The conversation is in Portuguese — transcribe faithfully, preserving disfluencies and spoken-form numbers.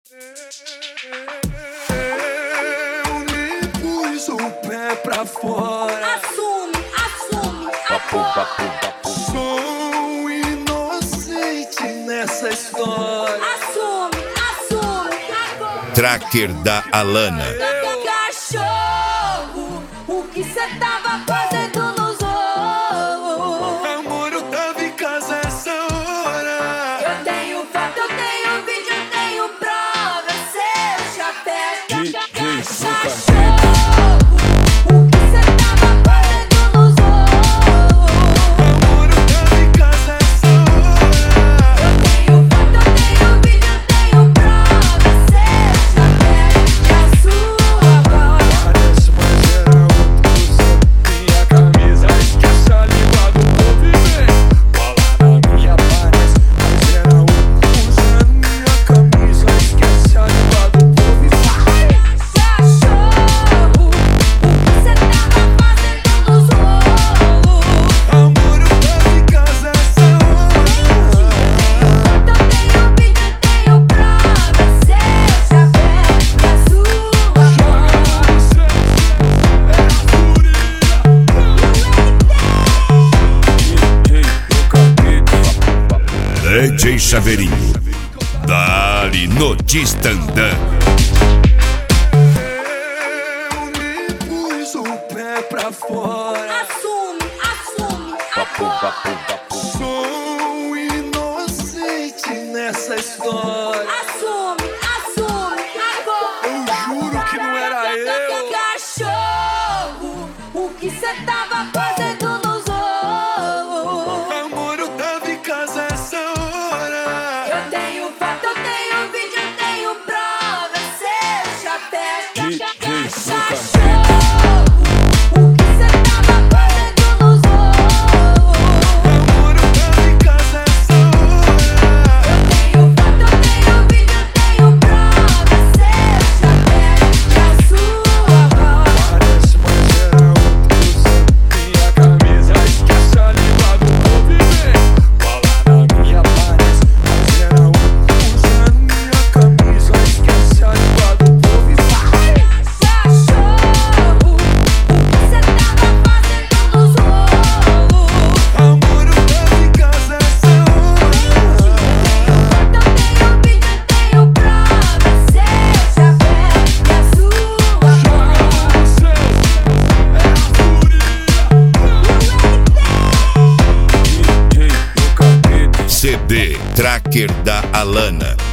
Eu nem pus o pé pra fora. Assume, assume, agora. Sou inocente nessa história. Assume, assume, agora. Tracker da Alana. Cachorro, o que cê tava fazendo nos olhos? Amor, eu tava em casa essa hora. Eu tenho foto, eu tenho vídeo, eu tenho prova. Seu chapéu, cachorro, o que cê tava fazendo nos olhos? Amor, eu tava em casa essa hora. Eu tenho foto, eu tenho vídeo, eu tenho prova. Seu chapéu, é a sua voz. Parece, mas era outro. Minha camisa, esquece a língua do povo e vem colar na minha parece, mas era outro. Usando minha camisa, esquece a língua do povo e vai. Cachorro, o que cê tava fazendo nos olhos? Amor, eu tava em casa essa hora. Eu tenho vídeo, eu tenho prova. Seu chapéu, é a sua voz. D J Chaveirinho. Dali no Distandã. Eu nem pus o pé pra fora. Assume, assume, agora. Sou inocente nessa história. Assume, assume, agora. Eu juro que não era eu. Cachorro, o que cê tava fazendo nos olhos? Amor, eu tava em casa essa hora. Eu tenho foto, eu tenho vídeo, eu tenho prova. Seu chapéu, cachorro, o que cê tava fazendo nos olhos? Amor, eu tava em casa essa hora. Eu tenho foto, eu tenho vídeo, eu tenho prova. Seu chapéu, é a sua voz. Parece, mas era outro. Minha camisa, esquece a língua do povo e vem colar na minha parece, mas era outro. Usando minha camisa, esquece a língua do povo e vai. Cachorro, o que cê tava fazendo nos olhos? Amor, eu tava em casa essa hora. Eu tenho vídeo, eu tenho prova. Seu chapéu, é a sua voz. C D Tracker da Alana.